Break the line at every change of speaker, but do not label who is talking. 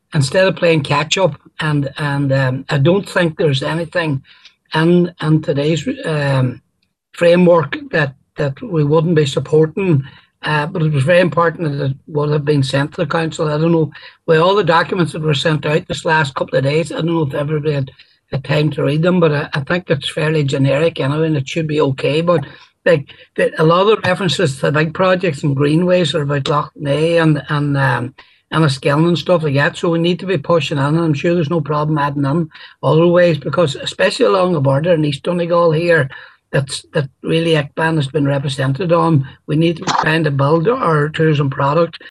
instead of playing catch up, and I don't think there's anything in today's framework that we wouldn't be supporting. But it was very important that it would have been sent to the council. I don't know, with all the documents that were sent out this last couple of days, I don't know if everybody had time to read them, but I think it's fairly generic anyway, and it should be okay. But like a lot of the references to big projects and greenways are about Lough Neagh and Enniskillen and stuff like that. So we need to be pushing in, and I'm sure there's no problem adding in other ways, because especially along the border in East Donegal here, that really Icban has been represented on. We need to be trying to build our tourism product